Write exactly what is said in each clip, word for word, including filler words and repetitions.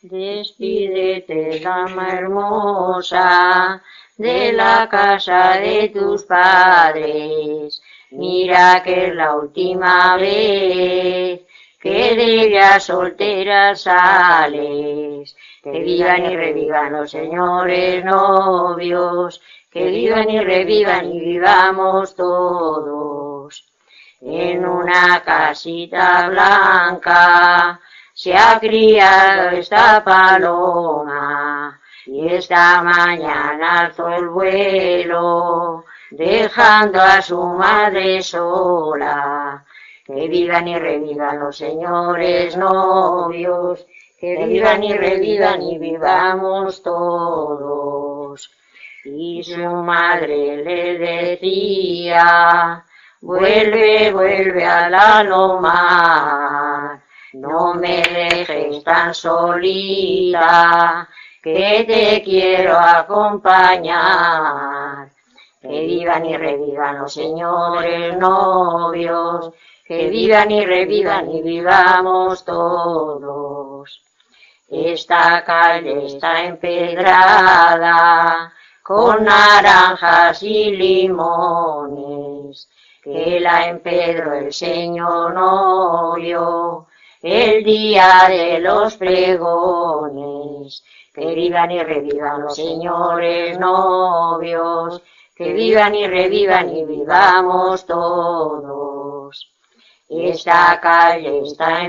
Despídete, dama hermosa, de la casa de tus padres. Mira que es la última vez que de ella soltera sales. Que vivan y revivan los señores novios, que vivan y revivan y vivamos todos. En una casita blanca se ha criado esta paloma, y esta mañana alzó el vuelo, dejando a su madre sola. Que vivan y revivan los señores novios, que vivan y revivan y vivamos todos. Y su madre le decía: vuelve, vuelve a la loma, no me dejes tan solita, que te quiero acompañar. Que vivan y revivan los señores novios, que vivan y revivan y vivamos todos. Esta calle está empedrada con naranjas y limones, que la empedró el señor novio el día de los pregones. Que vivan y revivan los señores novios, que vivan y revivan y vivamos todos. Esta calle está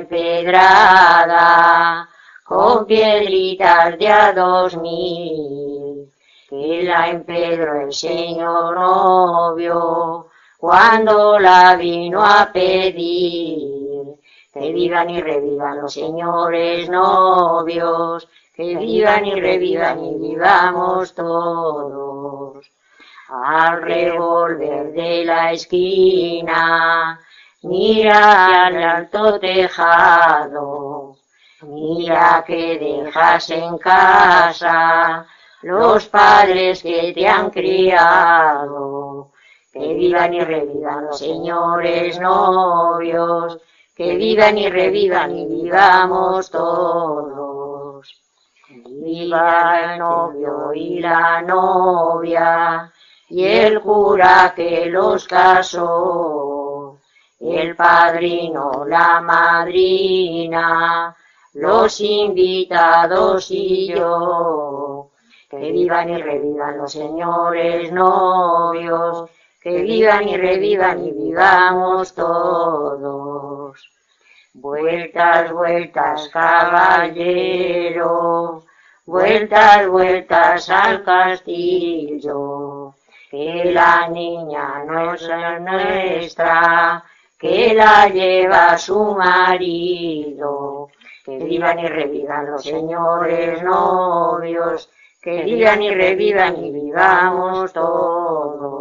empedrada con piedritas de a dos mil, que la empedró el señor novio cuando la vino a pedir. Que vivan y revivan los señores novios, que vivan y revivan y vivamos todos. Al revólver de la esquina, mira al alto tejado, mira que dejas en casa los padres que te han criado. Que vivan y revivan los señores novios, que vivan y revivan y vivamos todos. Viva el novio y la novia, y el cura que los casó, el padrino, la madrina, los invitados y yo. Que vivan y revivan los señores novios, que vivan y revivan y vivamos todos. Vueltas, vueltas, caballero, vueltas, vueltas al castillo, que la niña no es nuestra, que la lleva su marido. Que vivan y revivan los señores novios, que vivan y revivan y vivamos todos.